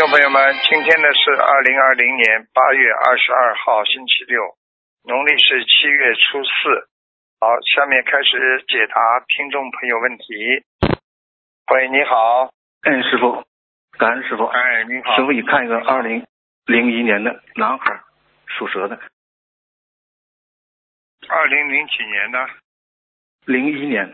众朋友们，今天呢是2020年8月22号星期六，农历是7月初4。好，下面开始解答听众朋友问题。喂，你好。 师傅，感恩师傅。 你好。 师傅，你看一个2001年的男孩，属蛇的。 2000几年的 ？01年。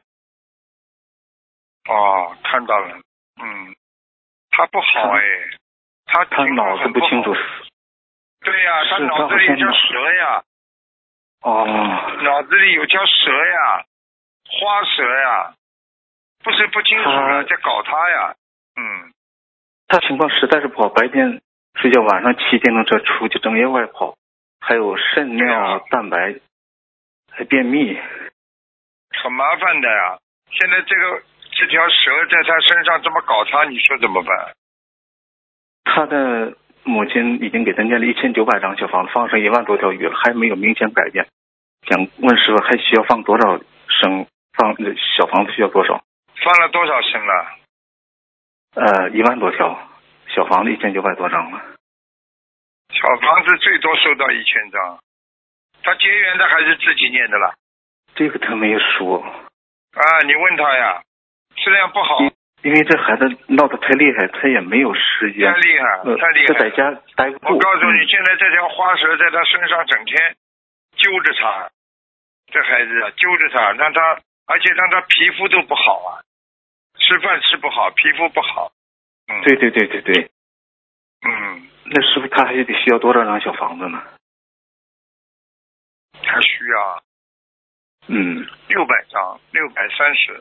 哦，看到了。他不好哎，他脑子不清楚。 对呀，他脑子里有条蛇呀。 哦。 脑子里有条蛇呀，花蛇呀，不是不清楚了，在搞他呀。 他情况实在是不好，白天睡觉，晚上骑电动车出去整夜外跑，还有肾尿蛋白，还便秘， 很麻烦的呀。现在这条蛇在他身上这么搞他，你说怎么办？ 他的母亲已经给他念了1900张小房子，放上1万多条鱼了，还没有明显改变。想问师傅，还需要放多少升？放小房子需要多少？ 放了多少升了 ？1万多条，小房子1900多张了。 小房子最多收到1000张。他结缘的还是自己念的了？ 这个他没有说。 你问他呀。质量不好。 因为这孩子闹得太厉害，他也没有时间。 太厉害。 他在家待不住。 我告诉你，现在这条花蛇在他身上整天揪着他，这孩子揪着他，而且让他皮肤都不好啊，吃饭吃不好，皮肤不好。 对。那师傅他还得需要多少张小房子呢？ 他需要600张，630。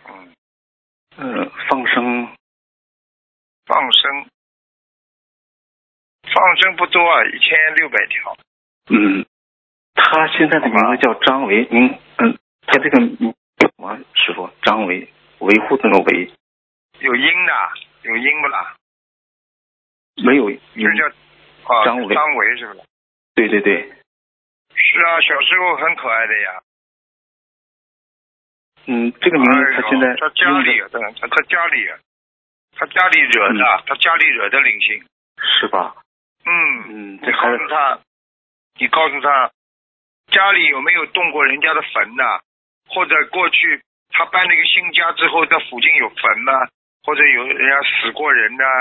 放生不多啊，1600条。 他现在的名字叫张维，他这个什么师傅？张维，维护的维。 有音的，有音不啦？ 没有音。 就叫张维是不是？ 对。 是啊，小时候很可爱的呀。 这个名字他现在他家里惹的，他家里惹的灵性。 是吧？ 你告诉他，家里有没有动过人家的坟呐？或者过去他搬了一个新家之后，这附近有坟呐？或者有人家死过人呐？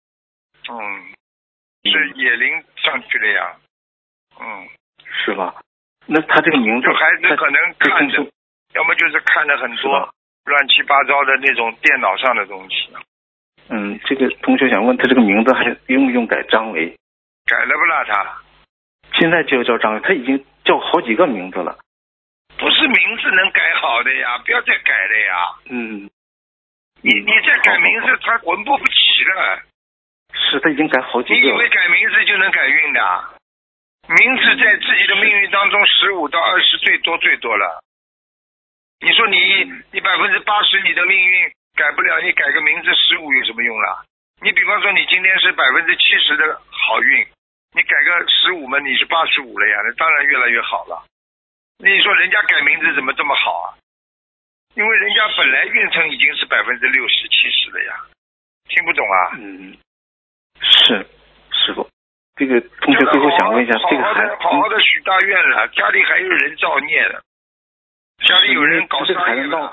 是野灵上去了呀。 是吧？那他这个名字， 就孩子可能看着，要么就是看了很多乱七八糟的那种电脑上的东西。 这个同学想问他这个名字还用不用改张维？ 改了不啦他？ 现在就叫张维，他已经叫好几个名字了。 不是名字能改好的呀，不要再改了呀。你再改名字，他魂魄不齐了。 是，他已经改好几个了。 你以为改名字就能改运的？名字在自己的命运当中15到20最多了。你说你80%你的命运改不了，你改个名字15有什么用啦？你比方说你今天是70%的好运，你改个15嘛，你是85了呀，那当然越来越好了。你说人家改名字怎么这么好啊？因为人家本来运程已经是60%、70%了呀，听不懂啊？ 是师傅，这个同学最后想问一下，这个孩子好好的许大愿了，家里还有人造孽的，家里有人搞商业了。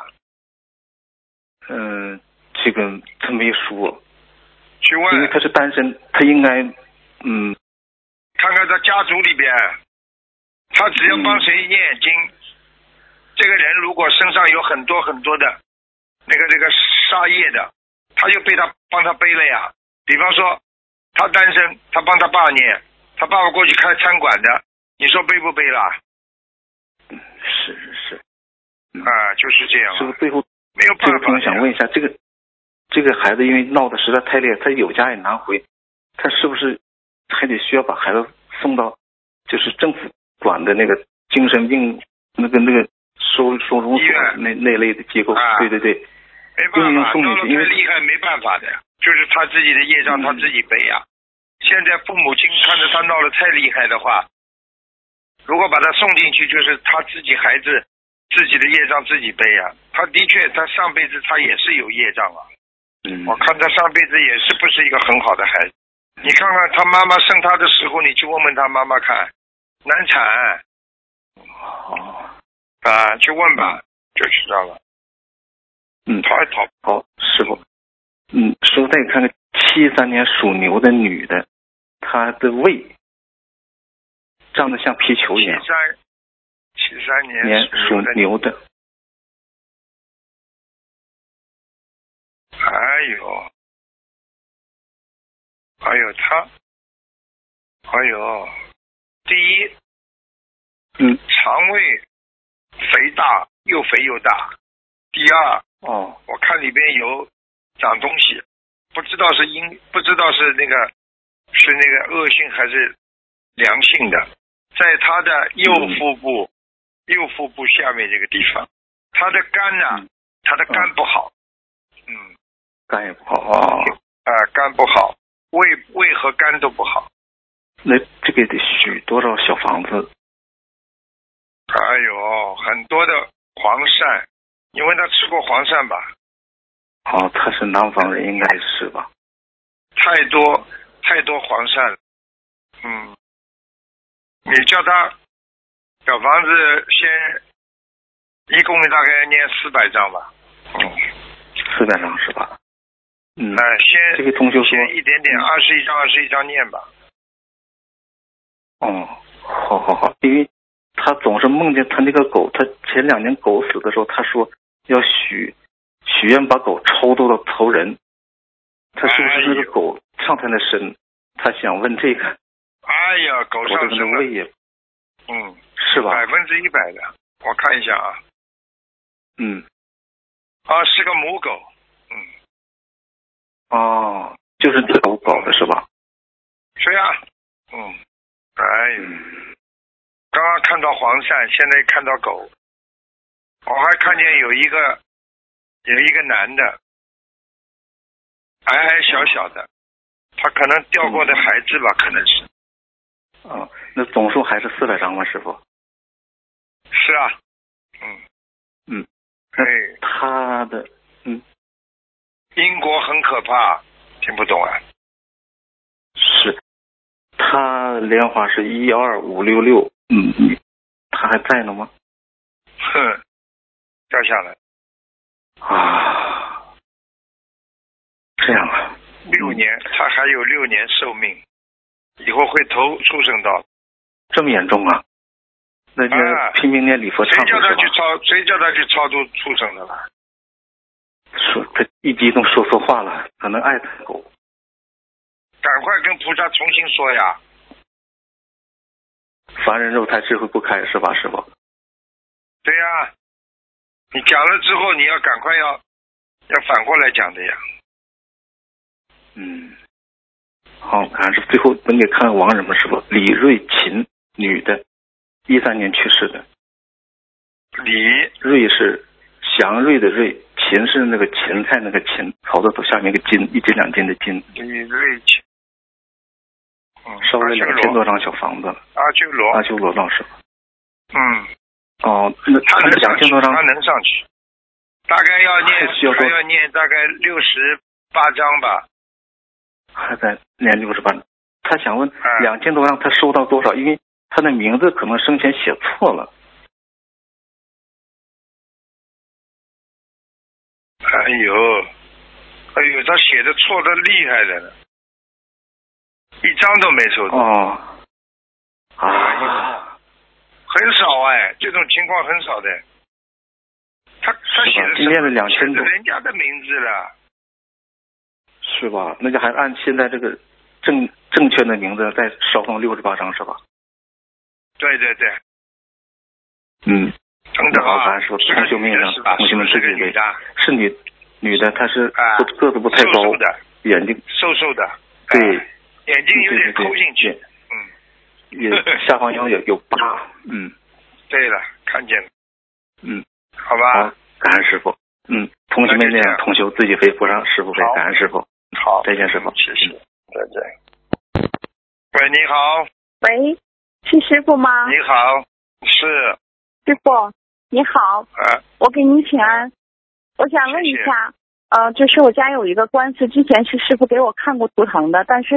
这个他没说。 去问， 因为他是单身，他应该看看他家族里边，他只要帮谁念经，这个人如果身上有很多的那个杀业的，他就帮他背了呀。比方说他单身，他帮他爸念，他爸爸过去开餐馆的，你说背不背啦？ 是。 就是这样。 是不是最后没有办法？ 我想问一下，这个孩子因为闹得实在太厉害，他有家也难回，他是不是还得需要把孩子送到就是政府管的那个精神病那个收容所那类的机构？对。 没办法，闹得太厉害没办法的，就是他自己的业障他自己背呀。现在父母亲看着他闹得太厉害的话，如果把他送进去，就是他自己孩子自己的业障自己背呀。他的确，他上辈子他也是有业障啊。我看他上辈子也是不是一个很好的孩子， 你看看他妈妈生他的时候，你去问问他妈妈看，难产。去问吧，就知道了。逃也逃。 好，师傅。师傅再看看73年属牛的女的，她的胃长得像皮球一样。 73年属牛的。 第一，肠胃肥大，又肥又大。第二，我看里边有长东西，不知道是那个恶性还是良性的，在他的右腹部下面这个地方，他的肝呢，他的肝不好， 肝也不好肝不好，胃和肝都不好。 那这个得许多少小房子？ 很多的黄鳝，你问他吃过黄鳝吧？ 他是南方人，应该是吧？ 太多黄鳝了。你叫他小房子先，一共大概念400张吧。 400张是吧？ 先这个同学说先一点点，21张念吧。 好，因为他总是梦见他那个狗，他前2年狗死的时候，他说要许愿把狗超度到投人，他是不是那个狗上他的身？他想问这个。 狗上身了。 胃也，是吧 ？100%的，我看一下啊。是个母狗。 就是这狗搞的是吧？ 是呀。刚刚看到黄鳝，现在看到狗，我还看见有一个男的，矮小的，他可能掉过的孩子吧，可能是。 那总数还是400张吗，师傅？ 是啊。 他的英国很可怕，听不懂啊？ 是，他莲花是12566，他还在呢吗？ 掉下来。 这样啊。 6年，他还有6年寿命，以后会投畜生道。 这么严重啊？那就拼命念礼佛忏悔是吧？ 谁叫他去超度畜生的了？ 他一激动说错话了，可能爱他狗。 赶快跟菩萨重新说呀！ 凡人肉胎智慧不开是吧，师傅？ 对呀，你讲了之后，你要赶快要反过来讲的呀。 好，还是最后能给看亡人吗？师傅，李瑞琴，女的，13年去世的。 李瑞是祥瑞的瑞，芹是那个芹菜那个芹，草字头下面一个金，1斤2斤的金。 李瑞琴。 烧了2000多张小房子。 阿修罗老师。 那他2000多张， 他能上去，大概要念大概68张吧。 还在念68。他想问2000多张他收到多少？因为他的名字可能生前写错了。 他写的错的厉害的，一张都没收到。很少这种情况很少的。他写的念了2000多， 人家的名字了， 是吧？那就还按现在这个正确的名字再烧上68张是吧？ 对。 等等啊，说同修命上，同修们自己为是女的，她是个子不太高，眼睛瘦的， 对， 眼睛有点抠进去， 也下方腰也有疤， 对了，看见了，好好吧， 感恩师傅，同修们这样，同修自己飞不上，师傅飞，感恩师傅， 好， 再见师傅， 谢谢，再见。喂，你好。 喂，是师傅吗？ 你好，是。 师傅，你好。我给您请安。我想问一下，就是我家有一个官司，之前是师傅给我看过图腾的，但是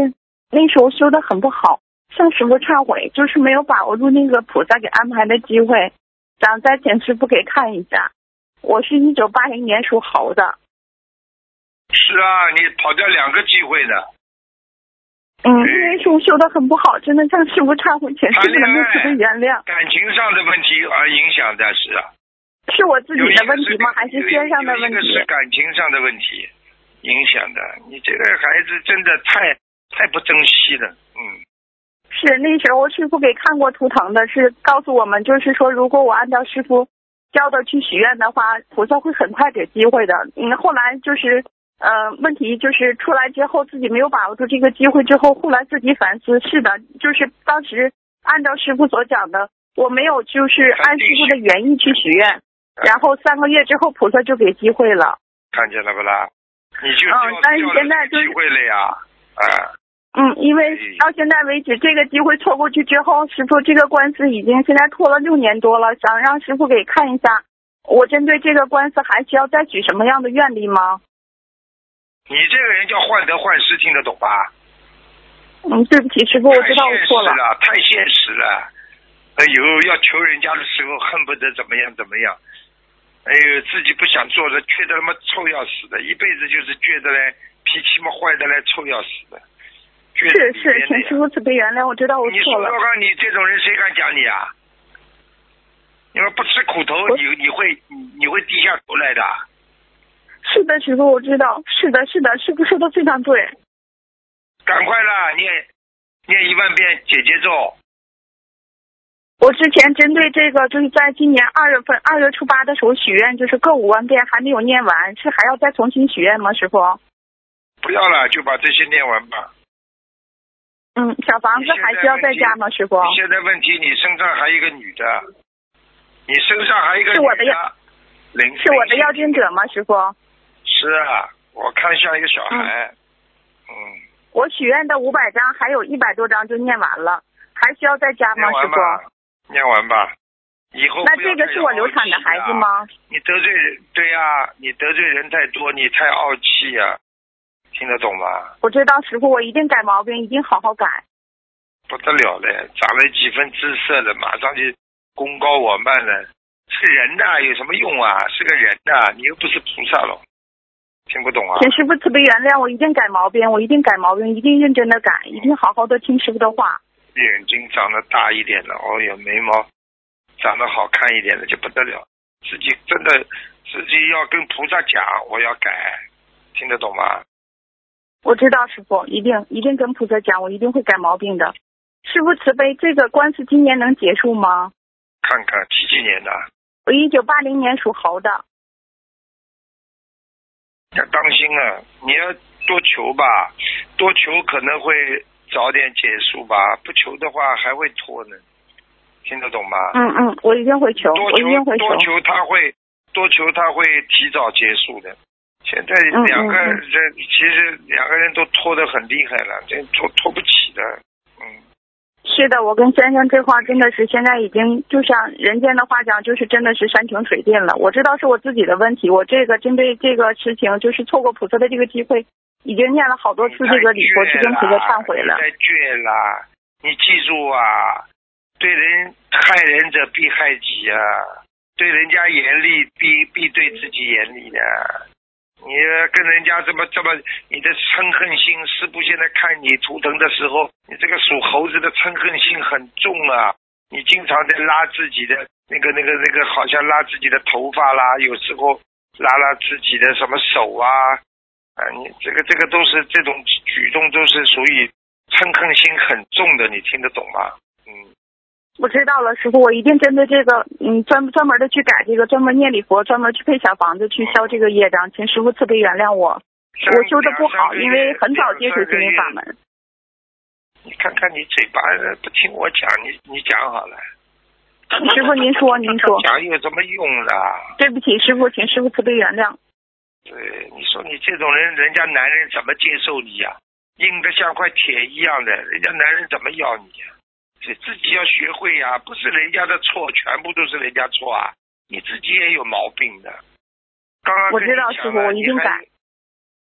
那时候修得很不好，向师傅忏悔，就是没有把握住那个菩萨给安排的机会，想再请师傅给看一下。我是1980年属猴的。 是啊，你跑掉2个机会呢。 那时候修得很不好，真的向师傅忏悔，请师傅能够慈悲原谅。 感情上的问题而影响的是啊。 是我自己的问题吗？还是先生的问题？ 一个是感情上的问题影响的。你这个孩子真的太不珍惜了。 是那时候师傅给看过图腾的，是告诉我们，就是说如果我按照师傅教的去许愿的话，菩萨会很快给机会的。后来就是问题就是出来之后自己没有把握住这个机会之后，后来自己反思，是的，就是当时按照师傅所讲的，我没有就是按师傅的原意去许愿，然后3个月之后菩萨就给机会了。 看见了不啦？你就但是现在就是机会了呀。 因为到现在为止这个机会错过去之后，师傅这个官司已经现在拖了6年多了，想让师傅给看一下，我针对这个官司还需要再许什么样的愿力吗？ 你这个人叫患得患失，听得懂吧？ 对不起师傅，我知道我错了。 太现实了。哎呦，要求人家的时候恨不得怎么样怎么样，哎呦，自己不想做的，觉得他妈臭要死的，一辈子就是觉得嘞脾气嘛坏的嘞，臭要死的。 是，请师傅慈悲原谅，我知道我错了。 你说说看，你这种人谁敢讲你啊？因为不吃苦头，你会低下头来的。 是的，师傅，我知道。是的，师傅说的非常对。 赶快啦，念1万遍解结咒。 我之前针对这个，就是在今年2月初8的时候许愿，就是各5万遍还没有念完，是还要再重新许愿吗，师傅？ 不要了，就把这些念完吧。 小房子还需要再加吗，师傅？ 现在问题，你身上还有一个女的，你身上还有一个女的。 是我的要经者吗，师傅？ 是啊，我看像一个小孩。 我许愿的500张，还有100多张就念完了，还需要再加吗，师傅？ 念完吧，以后那这个是我流产的孩子吗？ 你得罪人，对呀，你得罪人太多，你太傲气呀。听得懂吗？ 我知道师傅，我一定改毛病，一定好好改。 不得了了，长了几分姿色了，马上就功高我慢了。是个人呐，有什么用啊？是个人呐，你又不是菩萨了。听不懂啊？ 请师傅慈悲原谅，我一定改毛病，一定认真的改，一定好好的听师傅的话。 眼睛长得大一点的，有眉毛长得好看一点的就不得了。自己要跟菩萨讲，我要改，听得懂吗？ 我知道师傅，一定跟菩萨讲，我一定会改毛病的。师傅慈悲，这个官司今年能结束吗？ 看看几年的？ 我1980年属猴的。 要当心啊！你要多求吧，多求可能会早点结束吧，不求的话还会拖呢。听得懂吗？ 我一定会求，我一定会求。 多求他会提早结束的。现在两个人，其实2个人都拖得很厉害了，这拖不起的。 是的，我跟先生这话真的是现在已经就像人间的话讲，就是真的是山穷水尽了。我知道是我自己的问题，我这个针对这个事情就是错过菩萨的这个机会，已经念了好多次这个礼佛去跟菩萨忏悔了。 太倔了，你记住啊，对人害人者必害己啊，对人家严厉必对自己严厉的。你跟人家这么，你的嗔恨心，师父现在看你图腾的时候，你这个属猴子的嗔恨心很重啊！你经常在拉自己的那个，好像拉自己的头发啦，有时候拉自己的什么手啊，你这个都是这种举动，都是属于嗔恨心很重的，你听得懂吗？ 我知道了，师傅，我一定针对这个，专门的去改这个，专门念礼佛，专门去配小房子，去消这个业障，请师傅慈悲原谅我，我修的不好，因为很早接触心灵法门。 你看看你嘴巴不听我讲，你讲好了。 师傅您说。 讲有什么用啦？ 对不起，师傅，请师傅慈悲原谅。 对，你说你这种人，人家男人怎么接受你呀？硬得像块铁一样的，人家男人怎么要你呀？自己要学会呀，不是人家的错，全部都是人家错啊！你自己也有毛病的。刚刚我知道师傅，我一定改。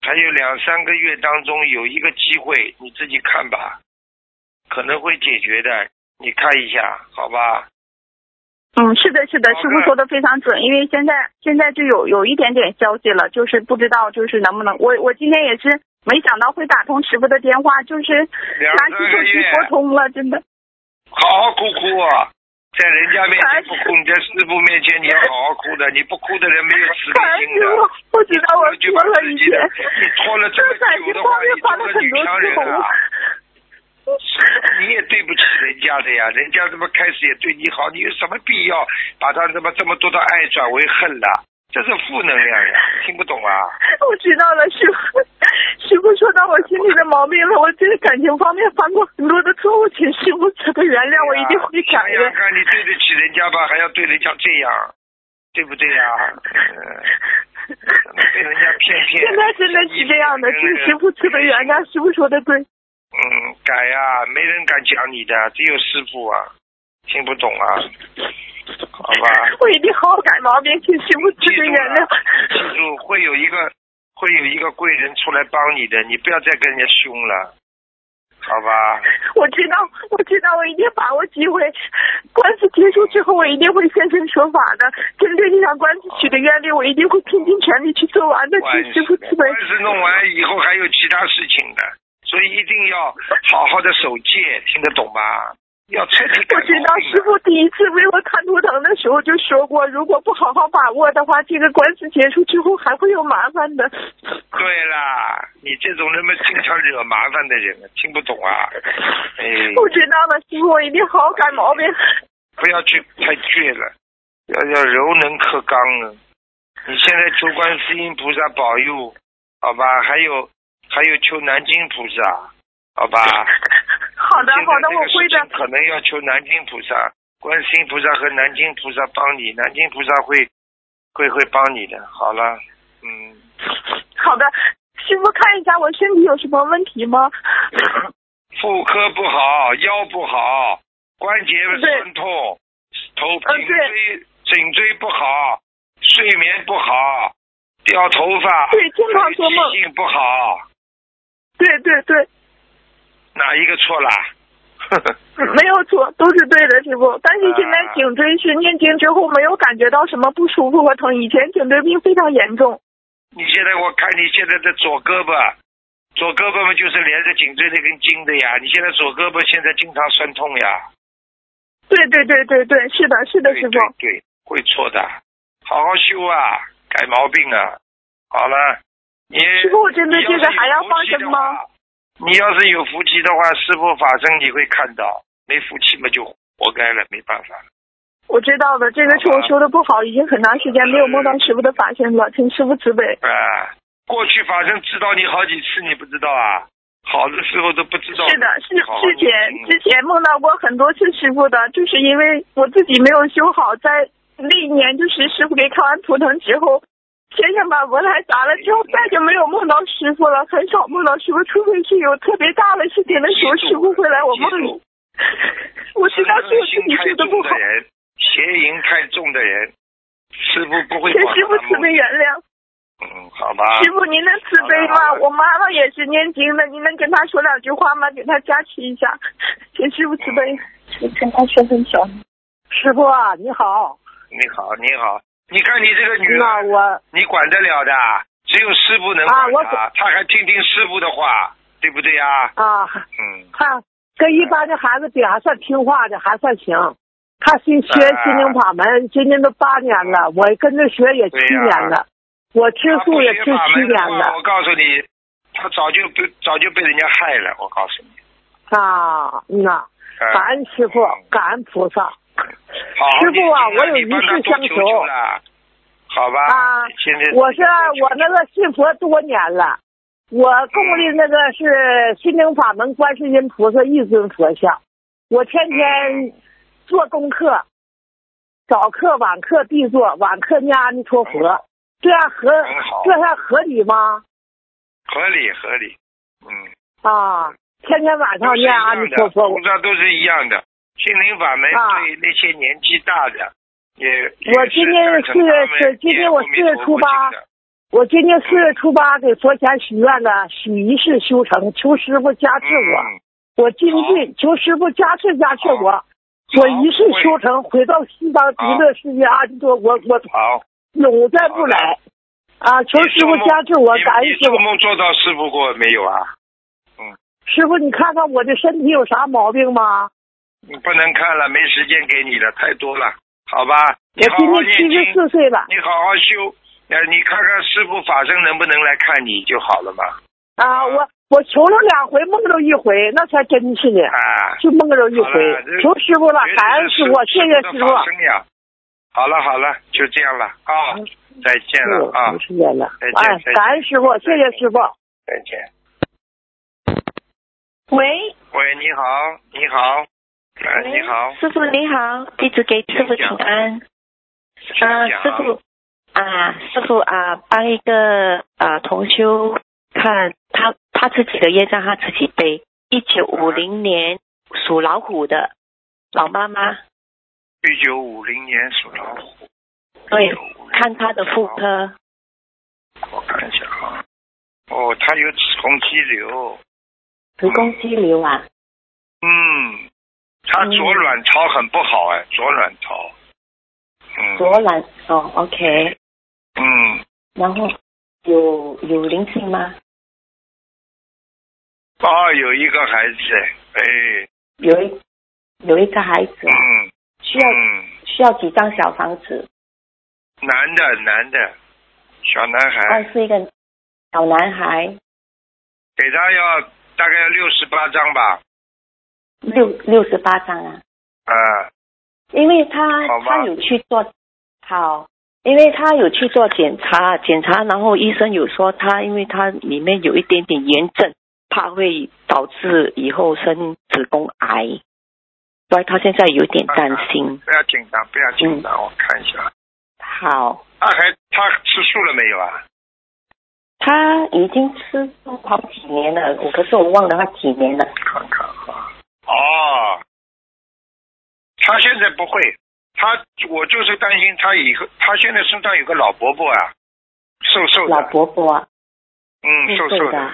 还有2-3个月当中有一个机会，你自己看吧，可能会解决的，你看一下，好吧？ 是的，是的，师傅说的非常准，因为现在就有一点点消息了，就是不知道就是能不能，我今天也是没想到会打通师傅的电话，就是拿起手机拨通了，真的。 好好哭哭啊！在人家面前不哭，你在师傅面前你要好好哭的，你不哭的人没有慈悲心的。 我知道我错了一些， 你拖了这么久的话，你做了女强人啊！你也对不起人家的呀，人家这么开始也对你好，你有什么必要把他这么多的爱转为恨了？这是负能量呀，听不懂啊？ 我知道了，师傅说到我心里的毛病了，我在感情方面犯过很多的错误，请师傅慈悲原谅，我一定会改的。 看你对得起人家吧，还要对人家这样，对不对呀？被人家骗。 现在真的是这样的，请师傅慈悲原谅，师傅说的对。 改呀，没人敢讲你的，只有师傅啊，听不懂啊，好吧？ 我一定好好改毛病，请师傅慈悲原谅。 记住，会有一个贵人出来帮你的，你不要再跟人家凶了，好吧？ 我知道，我一定把握机会。官司结束之后，我一定会现身说法的。针对这场官司取的愿力，我一定会拼尽全力去做完的。请师傅慈悲。 官司弄完以后还有其他事情的。所以一定要好好的守戒，听得懂吧？要彻底改。 我知道师傅第一次为我看图腾的时候就说过，如果不好好把握的话，这个官司结束之后还会有麻烦的。 对啦，你这种那么经常惹麻烦的人，听不懂啊？ 我知道了，师傅，我一定好好改毛病。 不要去太倔了，要柔能克刚啊！你现在求观世音菩萨保佑，好吧？还有求南京菩萨，好吧？ 好的，我会的。 可能要求南京菩萨、观世音菩萨和南京菩萨帮你，南京菩萨会帮你的。好了， 好的，师傅看一下我身体有什么问题吗？ 妇科不好，腰不好，关节酸痛，颈椎不好，睡眠不好，掉头发， 对，经常做梦， 记性不好。 对， 哪一个错了？ 没有错，都是对的，师傅。但是现在颈椎是念经之后没有感觉到什么不舒服和疼，以前颈椎病非常严重。 我看你现在的左胳膊嘛就是连着颈椎那根筋的呀，你现在左胳膊现在经常酸痛呀。 对，是的，师傅。 对，会错的，好好修啊，改毛病啊。好了。 师傅，我针对这个还要放生吗？ 你要是有福气的话，师傅法身你会看到；没福气嘛就活该了，没办法了。 我知道的，这个是我修的不好，已经很长时间没有梦到师傅的法身了，请师傅慈悲。 过去法身指导你好几次，你不知道啊？好的时候都不知道。 是的，之前梦到过很多次师傅的，就是因为我自己没有修好，在那一年就是师傅给看完图腾之后。天上把佛台砸了之后，再就没有梦到师傅了，很少梦到师傅，除非是有特别大的事情的时候，师傅会来我梦里。我知道是我自己修的不好。 邪淫太重的人，师傅不会。 请师傅慈悲原谅。 好吧。 师傅您能慈悲吗？我妈妈也是念经的，您能跟她说2句话吗？给她加持一下，请师傅慈悲。我跟她说很小。 师傅啊，你好。 你好。你看你这个女儿，你管得了的，只有师傅能管她，她还听师傅的话，对不对呀？ 她跟一般的孩子比还算听话的，还算行。她学心灵法门，今年都8年了，我跟着学也7年了，我吃素也吃7年了。 我告诉你，她早就被人家害了，我告诉你。 感恩师傅，感恩菩萨。师傅啊，我有一事相求。 好吧。 我那个信佛多年了，我供的那个是心灵法门观世音菩萨一尊佛像，我天天做功课，早课晚课必做，晚课念阿弥陀佛，这样合理吗？ 合理。 天天晚上念阿弥陀佛， 菩萨都是一样的。心灵法门对那些年纪大的， 我今年我4月初8， 我今年4月初8给佛前许愿了，许一世修成，求师傅加持我。我精进，求师傅加持我。我一世修成，回到西方极乐世界安坐。我永再不来。啊！求师傅加持我，感恩师傅。 你做梦做到师傅过没有啊？ 师傅，你看看我的身体有啥毛病吗？ 你不能看了，没时间给你了，太多了，好吧？ 我今年74岁了。 你好好修，你看看师傅法身能不能来看你就好了嘛。 啊，我求了2回，梦着1回，那才真是呢。 啊， 就梦着1回，求师傅了，感恩师傅，谢谢师傅。 好了，就这样了啊，再见了啊， 没时间了， 再见， 感恩师傅，谢谢师傅， 再见。 喂， 你好，你好，你好， 师傅你好，弟子给师傅请安。师傅帮一个同修看他自己的业障，他自己背。1950年属老虎的老妈妈。 1950年属老虎。 对，看他的妇科。 我看一下啊。他有子宫肌瘤。 子宫肌瘤啊？ 他左卵巢很不好左卵巢。 左卵OK。然后有灵性吗？ 有一个孩子有一个孩子啊。需要几张小房子？ 男的，小男孩。 是一个小男孩。 给他大概要68张吧。 68张啊。因为他有去做因为他有去做检查，然后医生有说因为他里面有一点点炎症，怕会导致以后生子宫癌，所以他现在有点担心。 不要紧张，我看一下。 好。 他吃素了没有啊？ 他已经吃素好几年了，可是我忘了他几年了。 看看他现在不会，我就是担心他以后，他现在身上有个老伯伯啊，瘦的。 老伯伯啊？ 瘦的。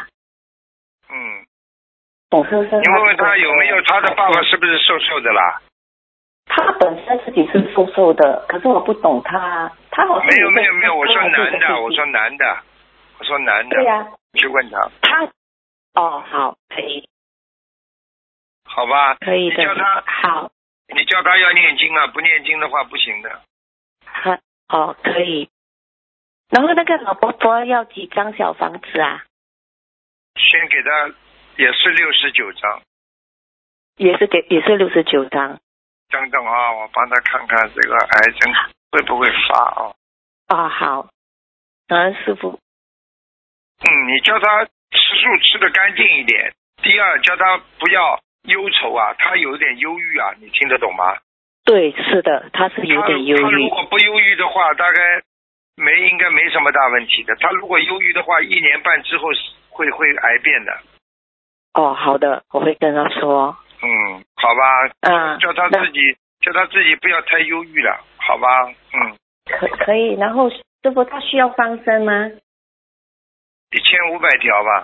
董先生。 你问问他有没有他的爸爸是不是瘦的啦？ 他本身自己是瘦的，可是我不懂他好像没有，我说男的。 对呀。 去问他。 好，可以。 好吧。 可以的。 你叫他好。 你叫他要念经啊，不念经的话不行的。 可以。然后那个老伯伯要几张小房子啊？ 先给他也是69张。 也是69张。 等等我帮他看看这个癌症会不会发好。感恩师傅。 你叫他吃素吃得干净一点。第二，叫他不要忧愁他有点忧郁你听得懂吗？ 对，是的，他是有点忧郁。 他如果不忧郁的话，大概应该没什么大问题的。他如果忧郁的话，1年半之后会癌变的。 好的，我会跟他说。 好吧。叫他自己不要太忧郁了，好吧？ 可以。然后师傅他需要放生吗 ？1500条吧。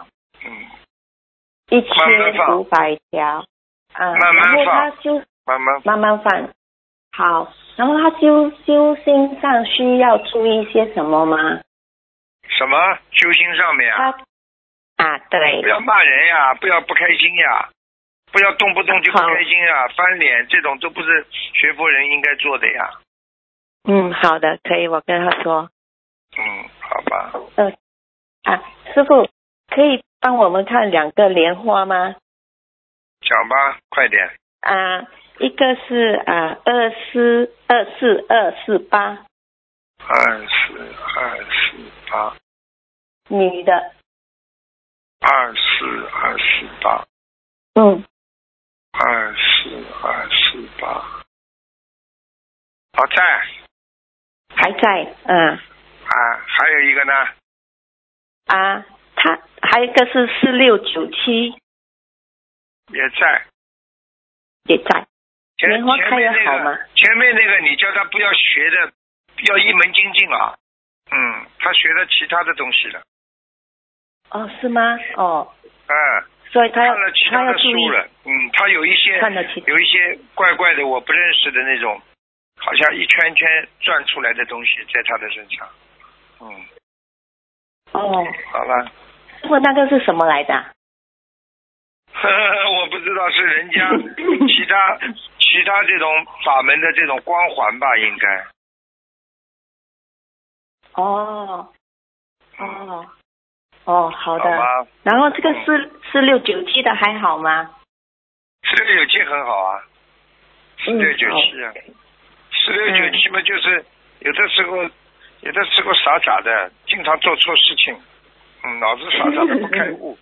1500条。 慢慢放。 慢慢放。好。然后他修心上需要注意些什么吗？ 什么修心上面对。 不要骂人呀，不要不开心呀，不要动不动就不开心呀，翻脸，这种都不是学佛人应该做的呀。 好的，可以，我跟他说。 好吧。 师傅可以帮我们看2个莲花吗？ 讲吧，快点。 一个是2424248。 24248。 女的。 24248。24248。 还在。 还有一个呢？ 他还有一个是4697。也在。莲花开得好吗？ 前面那个你叫他不要学的，要一门精进他学了其他的东西了。 哦，是吗？哦。 所以他要看了其他的书了。他有一些怪怪的我不认识的那种，好像一圈圈转出来的东西在他的身上。 哦。 好了。 那个是什么来的？ 我不知道，是人家其他这种法门的这种光环吧，应该。 好的。好，然后这个4697的还好吗 ？4697很好啊。4697啊。4697嘛，就是有的时候傻傻的，经常做错事情，脑子傻傻的不开悟。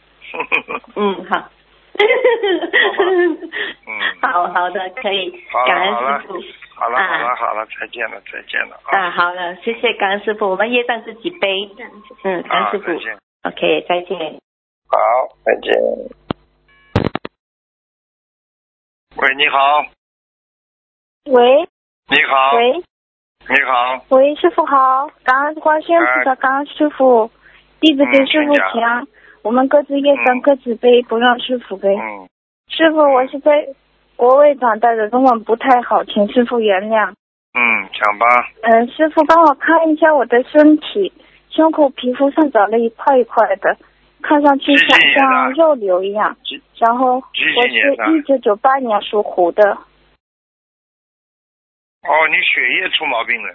好。好的，可以。感恩师父。 好了，再见了。 好了，谢谢感恩师父，我们业障自己背。感恩师父。OK， 再见。 好，再见。喂，你好。 喂。 你好。 喂。 你好。 喂，师父好，感恩观世音菩萨，感恩师父，弟子给师父讲，我们各自业障各自背，不让师父背。师父，我是在国外长大的，中文不太好，请师父原谅。 讲吧。 师父帮我看一下我的身体，胸口皮肤上长了一块一块的，看上去像肉瘤一样。然后我是1998年属虎的。 你血液出毛病了。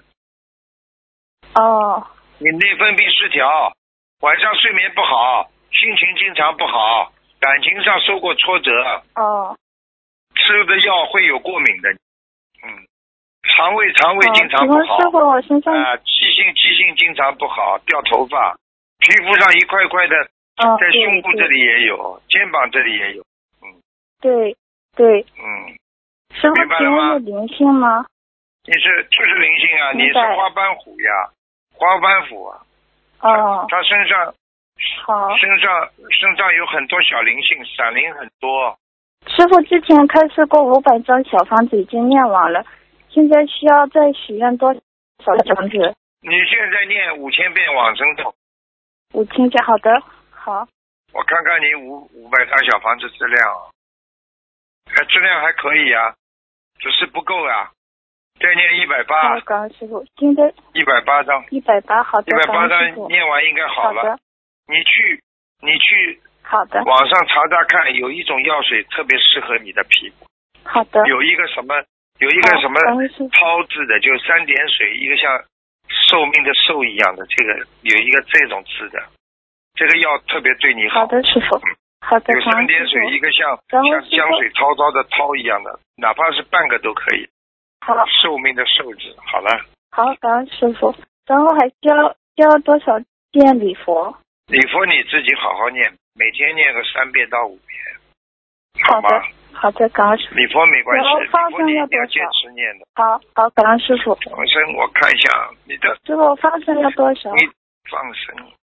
你内分泌失调，晚上睡眠不好，心情经常不好，感情上受过挫折。吃的药会有过敏的。肠胃经常不好。 师傅，我身上记性经常不好，掉头发，皮肤上一块块的，在胸部这里也有，肩膀这里也有。 对。师傅，请问有灵性吗？ 就是灵性啊，你是花斑虎呀，花斑虎啊。他身上有很多小灵性，闪灵很多。 师傅之前开示过500张小房子已经念完了，现在需要再许愿多少小房子？ 你现在念5000遍往生咒。 5000遍，好的，好。 我看看你500张小房子质量，质量还可以啊，只是不够啊。再念180。 好，感恩师傅。现在 180张。 180，好的。 180张念完应该好了。 好的。 你去。好的。网上查查看，有一种药水特别适合你的皮肤。 好的。 有一个什么涛字的，就3点水，一个像寿命的寿一样的，这个有一个这种字的，这个药特别对你好。 好的，师傅。好的。 有3点水，一个像江水滔滔的滔一样的，哪怕是半个都可以。 好。 寿命的寿字，好了。 好，感恩师傅。然后还需要多少遍礼佛？ 礼佛你自己好好念，每天念个3遍到5遍。 好的。好的，感恩师傅。 礼佛没关系， 礼佛你一定要坚持念的。 好，感恩师傅。 放生我看一下你的。 师傅，放生要多少？ 你放生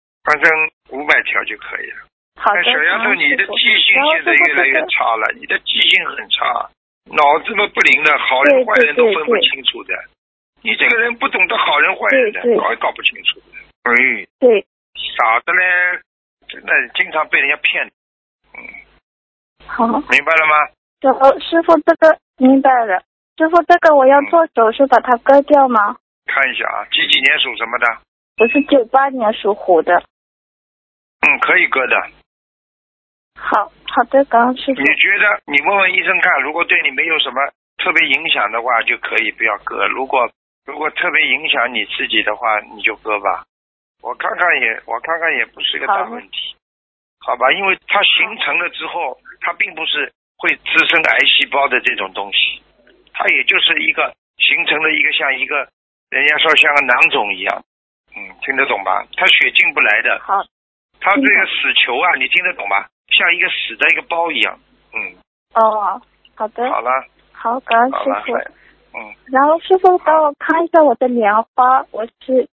500条就可以了。 好的。 小丫头，你的记性现在越来越差了，你的记性很差，脑子不灵的，好人坏人都分不清楚的。你这个人不懂得好人坏人的，搞不清楚的。 对。 傻的嘞，真的经常被人家骗。 好。 明白了吗？ 师傅，这个明白了。师傅，这个我要做手术把它割掉吗？ 看一下啊，几年属什么的？ 我是98年属虎的。 可以割的。 好的，感恩师傅。 你觉得你问问医生看，如果对你没有什么特别影响的话，就可以不要割；如果特别影响你自己的话，你就割吧。我看看也不是个大问题，好吧？因为它形成了之后，它并不是会滋生癌细胞的这种东西，它也就是一个形成了一个像一个人家说像个囊肿一样，听得懂吧？它血进不来的。 好。 它这个死球啊，你听得懂吧？像一个死的一个包一样。 好的。 好了。 好，感恩师傅。然后师傅帮我看一下我的莲花，我是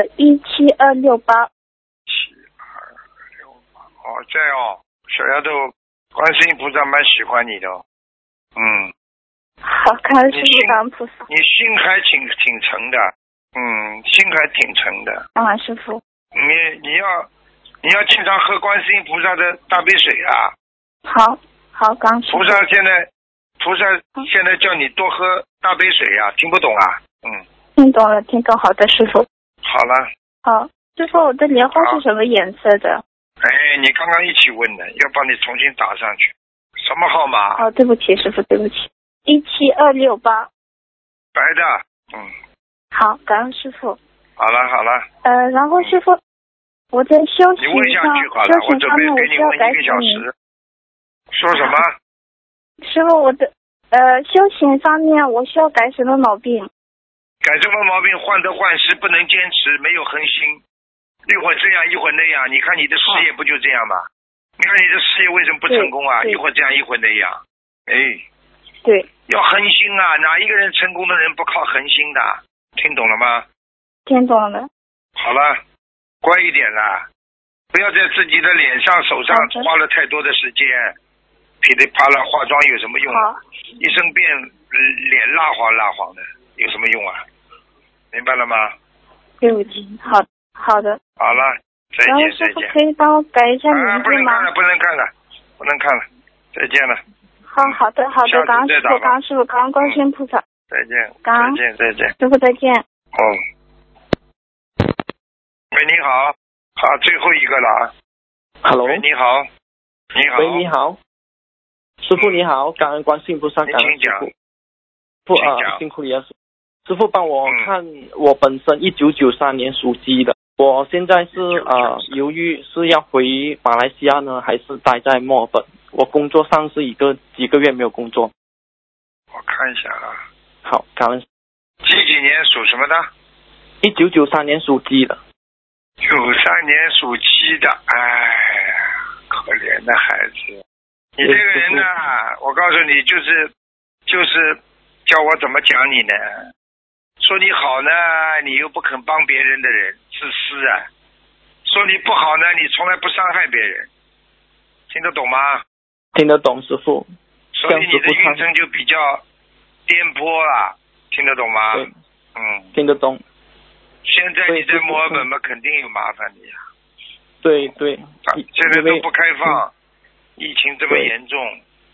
17268。 17268。这样小丫头，观世音菩萨蛮喜欢你的。 好，感恩师傅，感恩菩萨。 你心还挺诚的， 心还挺诚的。 师傅。 你要经常喝观世音菩萨的大杯水啊。 好，刚师傅。 菩萨现在叫你多喝大杯水呀，听不懂啊？ 听懂了，好的，师傅。 好了。 好，师傅，我的莲花是什么颜色的？ 你刚刚一起问的，要帮你重新打上去。什么号码？ 对不起，师傅，对不起。17268。 白的。 好，感恩师傅。 好了。 然后师傅，我在修行上， 你问下去好了，我准备给你问1个小时。说什么？ 师傅，我的修行方面，我需要改什么毛病？ 改什么毛病？患得患失，不能坚持，没有恒心，一会儿这样，一会儿那样。你看你的事业不就这样吗？你看你的事业为什么不成功啊？一会儿这样，一会儿那样。 对。 要恒心啊！哪一个人成功的人不靠恒心的？听懂了吗？ 听懂了。 好了，乖一点啦，不要在自己的脸上、手上花了太多的时间，噼里啪啦化妆有什么用？一生变脸蜡黄的，有什么用啊？明白了吗？ 对不起，好的。 好了，再见。 师傅可以帮我改一下名字吗？ 不能看了，再见了。 好的，感恩师傅，感恩观世音菩萨。 再见。 师傅再见。 喂，你好，最后一个了。 Hello。 喂，你好。 喂，你好。师傅你好，感恩观世音菩萨，感恩师傅。辛苦你了。师傅帮我看，我本身1993年属鸡的，我现在是犹豫是要回马来西亚呢，还是待在墨尔本？我工作上是几个月没有工作。 我看一下啊。 好，感恩。 几年属什么的 ？1993年属鸡的。 93年属鸡的，可怜的孩子。你这个人呢，我告诉你，就是叫我怎么讲你呢？说你好呢，你又不肯帮别人的人，自私啊；说你不好呢，你从来不伤害别人。听得懂吗？ 听得懂，师傅。 所以你的运程就比较颠簸了，听得懂吗？ 听得懂。 现在你在墨尔本嘛，肯定有麻烦的呀。 对。 现在都不开放，疫情这么严重。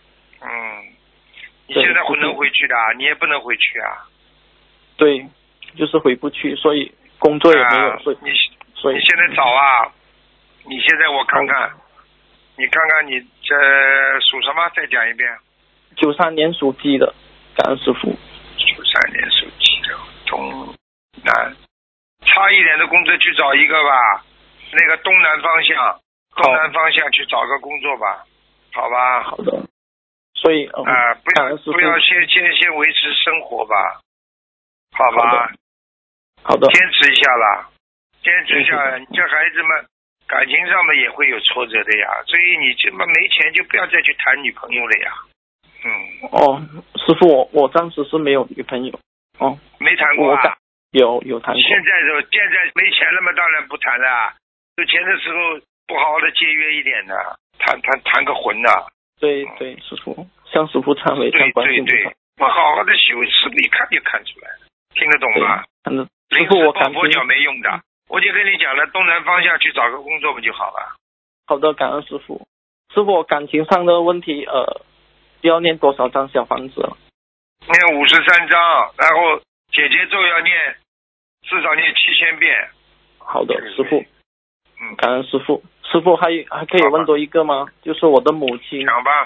你现在不能回去的，你也不能回去啊。 对，就是回不去，所以工作也没有。所以你现在找啊，你现在我看看，你看看你这属什么？再讲一遍。 93年属鸡的，感恩师傅。 93年属鸡的，东南，差一点的工作去找一个吧，那个东南方向去找个工作吧，好吧？ 好的。所以不要先维持生活吧，好吧？ 好的。 坚持一下啦，坚持一下，你这孩子们感情上面也会有挫折的呀，所以你这么没钱就不要再去谈女朋友了呀。 师傅，我暂时是没有女朋友。 没谈过啊？ 有谈过。 现在没钱了嘛，当然不谈了。有钱的时候不好好的节约一点的，谈个混的。 对，师傅，向师傅忏悔，向观世音菩萨。 我好好的修，师傅一看就看出来了，听得懂吗？ 师傅，我抱佛脚没用的，我就跟你讲了，东南方向去找个工作不就好了？ 好的，感恩师傅。师傅，感情上的问题，要念多少张小房子？ 念53张，然后姐姐咒要念，至少念7000遍。 好的，师傅。感恩师傅。师傅还可以问多一个吗？就是我的母亲。 讲吧。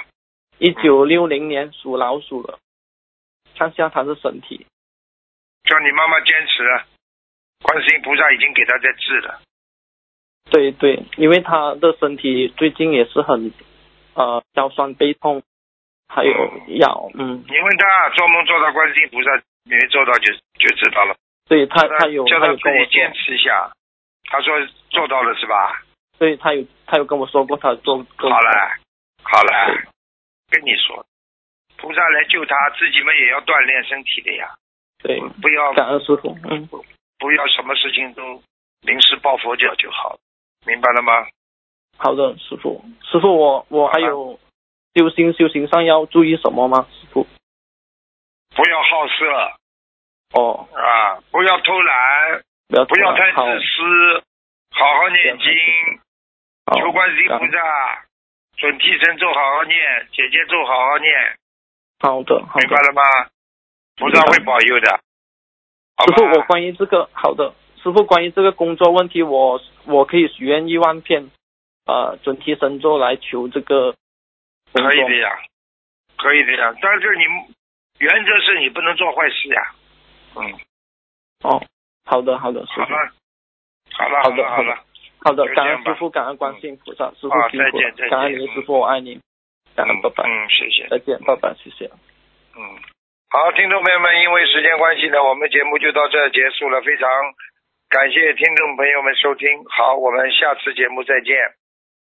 1960年属老鼠的，看下她的身体。 叫你妈妈坚持，观世音菩萨已经给她在治了。 对，因为她的身体最近也是很腰酸背痛，还有腰。 你问她做梦做到观世音菩萨没做到就知道了。 对，她有叫她自己坚持一下。她说做到了是吧？ 对，她有跟我说过，她做。 好了，跟你说，菩萨来救她，自己们也要锻炼身体的呀。 对， 不要感恩师傅。 不要什么事情都临时抱佛脚就好，明白了吗？ 好的，师傅。师傅，我还有修行上要注意什么吗？师傅， 不要好色， 哦。 啊，不要偷懒，不要太自私，好好念经，求观世音菩萨，准提神咒好好念，姐姐咒好好念。 好的， 明白了吗？菩萨会保佑的。 师父，我关于这个好的，师父关于这个工作问题，我可以许愿1万片准提神咒来求这个工作。 可以的呀，可以的呀，但是你原则是你不能做坏事呀。 哦，好的，师父。好了，感恩师父，感恩观世音菩萨，师父辛苦了，感恩你师父，我爱你，感恩，拜拜。 谢谢， 再见，拜拜，谢谢。 好，听众朋友们，因为时间关系呢，我们节目就到这结束了，非常感谢听众朋友们收听，好，我们下次节目再见。